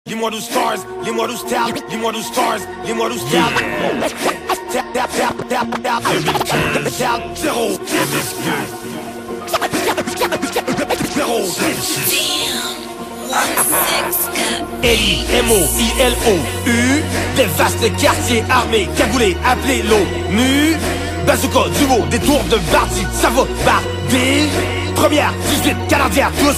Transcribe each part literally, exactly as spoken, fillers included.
Dis-moi douze stars, dis-moi douze stars, dis-moi douze stars, dis-moi douze stars. Zéro, L I M O I L O U. Des vastes quartiers armés, cagoulés, appelés l'ONU. Bazooka, duo, des tours de Bardi, ça va barder. Première, dix-huit, Canadiens, tous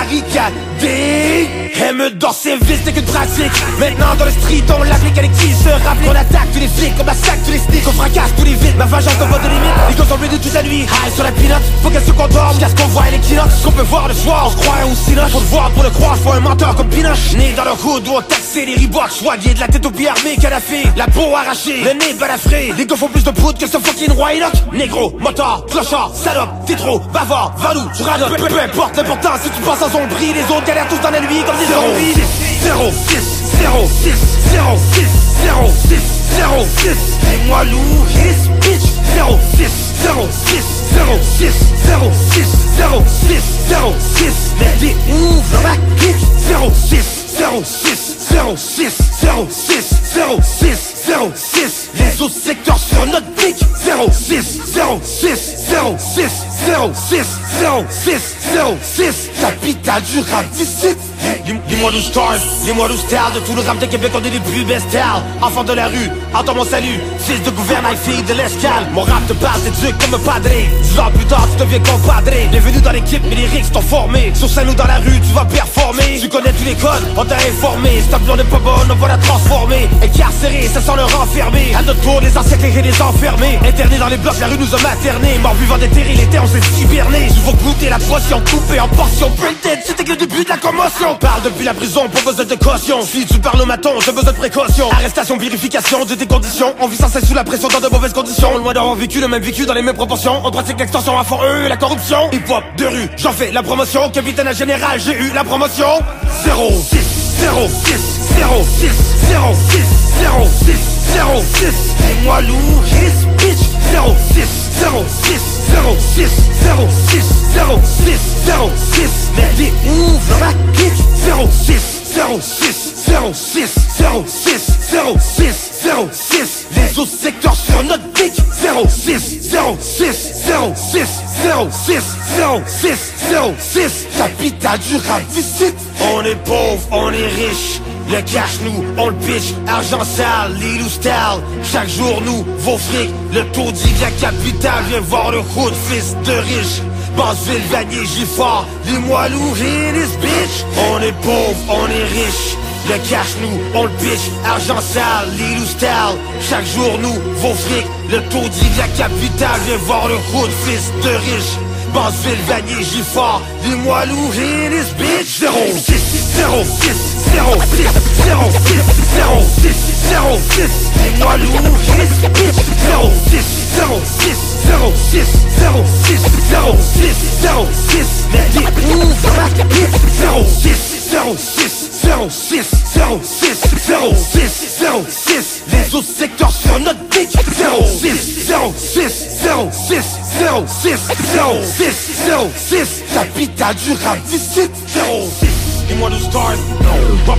barricadés. Aime dans ses vies, c'est qu'une pratique. Maintenant dans le street, on l'applique avec qui se rappelle. On attaque tous les flics, on massacre tous les sticks, on fracasse tous les vides. Ma vengeance n'a pas de limite, les gosses sont de toute la nuit. High sur la peanut, faut qu'elle se condorme jusqu'à ce qu'on voit l'équinoxe. Ce qu'on peut voir le soir, on se croit ou sinon. Faut le voir pour le croire, faut un menteur comme Pinoche. Né dans le hood où on taxait les Reeboks, choyé de la tête aux pieds armés, canafé, la peau arrachée, le nez balafré. Les gars font plus de poudre que ce fucking roi Enoch. Négro, motard, clochard, salope, t'es trop bavard, va-nous, tu radotes. Peu, peu importe l'important, si tu passes en zombie, les autres galèrent tous dans la nuit comme des zombies. Zéro six, zéro six, zéro six, zéro six, zéro six. Et moi loup, his bitch. Zéro six, zéro six, zéro six, zéro six, zéro six, zéro six. Mais t'es où dans ma clique? Zéro six, zéro six, zéro six, zéro six, zéro six, zéro six. Les autres secteurs sur notre pic. Zéro six, zéro six, zéro six, zéro six, zéro six, zéro six. Capitale du rap d'ici. Dis-moi douze stars, dis-moi douze stars. De tout le rap de Québec, on est les plus best stars. Enfant de la rue, entends mon salut. Fils de gouvernail, fille de l'escale. Mon rap te parle d'éduc comme un padré. Dix ans plus tard, tu deviens compadré. Bienvenue dans l'équipe, mais les rixes t'ont formé. Sur scène ou dans la rue, tu vas performer. Tu connais tous les codes, on t'a informé. Si ta blonde n'est pas bonne, on va la transformer. Incarcéré, ça sent le renfermé. À notre tour, les anciens et les enfermés. Internés dans les blocs, la rue nous a maternés. Mort vivant déterré, l'été, on s'est hiberné. Il faut goûter la potion, coupée en portions. Printed, c'était que le début de la commotion. Parle depuis la prison, pas besoin de caution. Si tu parles au maton, j'ai besoin de précaution. Arrestation, vérification de tes conditions. On vit sans cesse sous la pression dans de mauvaises conditions. Loin d'avoir vécu le même vécu dans les mêmes proportions. On pratique l'extension à fond, eux, la corruption. Hip hop de rue, j'en fais la promotion. Capitaine général, j'ai eu la promotion. Zéro six, zéro six, zéro six, zéro six, zéro six, zéro six. Et moi loup, his bitch. Zéro six, zéro six, zéro six, zéro six, zéro six, zéro six. Mais t'es où dans ma clique? Zéro six, zéro six, zéro six, zéro six, zéro six, zéro six. Les autres secteurs sur notre pic. Zéro six, zéro six, zéro six, zéro six, zéro six, zéro six. Capitale du rap d'ici. On est pauvre, on est riche. Le cash nous, on le pitch, argent sale, les loups style. Chaque jour nous, vos fric, le tour dit la capitale. Viens voir le hood, fils de riche. Basseville, Vanier, Giffard, les moilous, in this bitch. On est pauvre, on est riche. Le cash nous, on le pitch, argent sale, les loups style. Chaque jour nous, vos fric, le tour dit la capitale. Viens voir le hood, fils de riche. Basseville, Vanier, Giffard, les moilous, in this bitch. Zéro six, zéro six, zéro six, zéro six, zéro six, zéro six. Et moi loup, his bitch. Zéro six, zéro six, zéro six, zéro six, zéro six, zéro six. Mais t'es où dans ma clique? Zéro six, zéro six, zéro six, zéro six, zéro six, zéro six. Les autres secteurs sur notre pic. Zéro six, zéro six, zéro six, zéro six, zéro six, zéro six. Capitale du rap d'ici. Zéro six. Dis-moi douze stars, stars,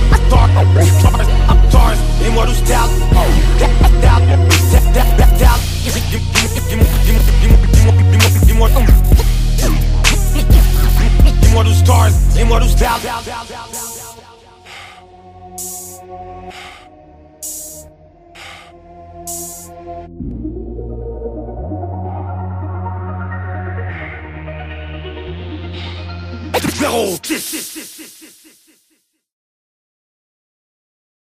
stars. Dis-moi douze stars, dis-moi douze stars, dis-moi douze stars. Zéro six.